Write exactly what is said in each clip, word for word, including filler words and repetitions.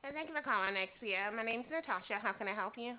Hey, thank you for calling X P M. My name's Natasha. How can I help you?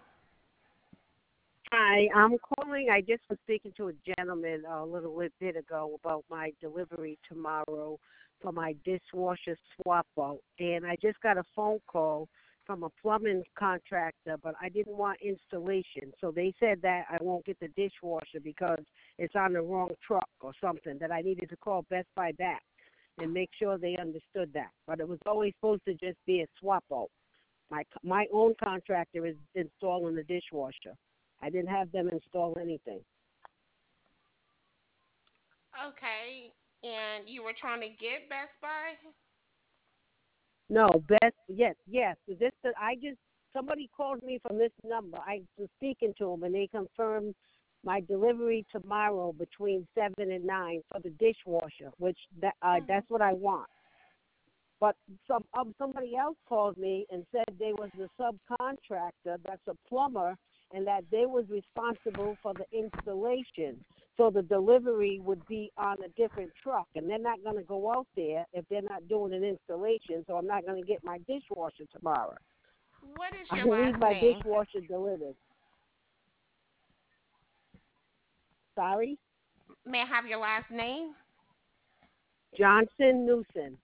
Hi, I'm calling. I just was speaking to a gentleman a little bit ago about my delivery tomorrow for my dishwasher swap out, and I just got a phone call from a plumbing contractor, but I didn't want installation. So they said that I won't get the dishwasher because it's on the wrong truck or something, that I needed to call Best Buy back and make sure they understood that. But it was always supposed to just be a swap out. My my own contractor is installing the dishwasher. I didn't have them install anything. Okay, and you were trying to get Best Buy? No, best yes, yes. This I just somebody called me from this number. I was speaking to them and they confirmed my delivery tomorrow between seven and nine for the dishwasher, which that uh, Hmm. that's what I want. But some um, somebody else called me and said they was the subcontractor, that's a plumber, and that they was responsible for the installation. So the delivery would be on a different truck, and they're not going to go out there if they're not doing an installation. So I'm not going to get my dishwasher tomorrow. What is I your need last my name? dishwasher delivered. Sorry, May I have your last name Johnson Newson.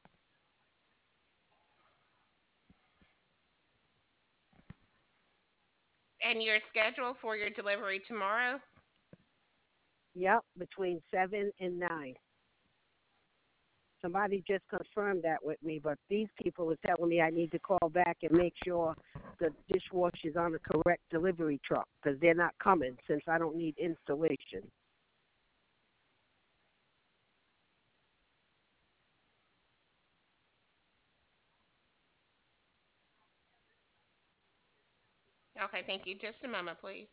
and your schedule for your delivery tomorrow? Yep, between seven and nine. Somebody just confirmed that with me, but these people are telling me I need to call back and make sure the dishwasher's on the correct delivery truck because they're not coming since I don't need installation. Okay, thank you. Just a moment, please.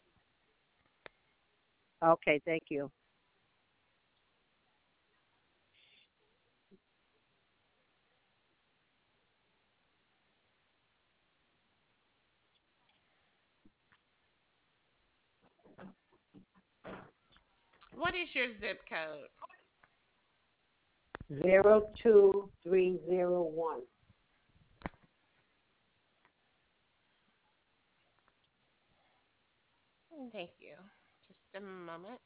Okay, thank you. What is your zip code? Zero two three zero one. Thank you. Just a moment.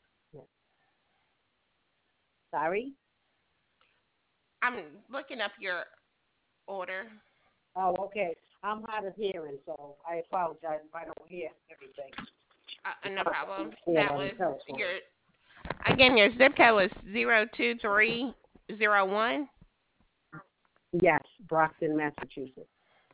Sorry? I'm looking up your order. Oh, okay. I'm hard of hearing, so I apologize if I don't hear everything. Uh, no problem. Stand That on the was telephone. your again. Your zip code was zero two three zero one. Yes, Brockton, Massachusetts.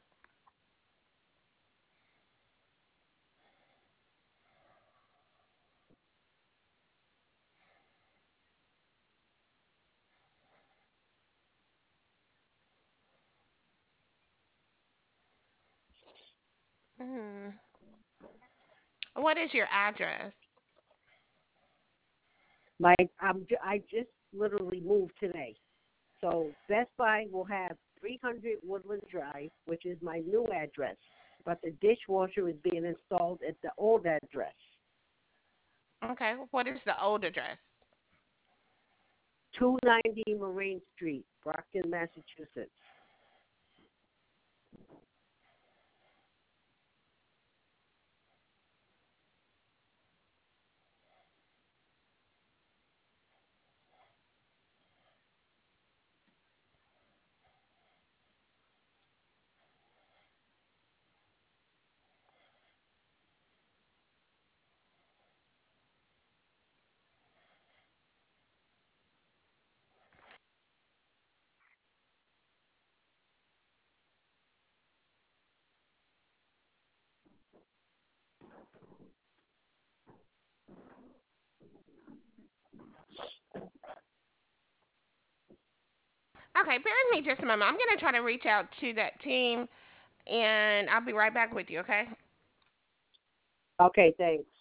Hmm. What is your address? My, I'm, ju- I just literally moved today. So Best Buy will have three hundred Woodland Drive, which is my new address, but the dishwasher is being installed at the old address, Okay. What is the old address? two ninety Moraine Street, Brockton, Massachusetts. Okay. Bear with me just a moment. I'm gonna try to reach out to that team, and I'll be right back with you. Okay. Okay, thanks.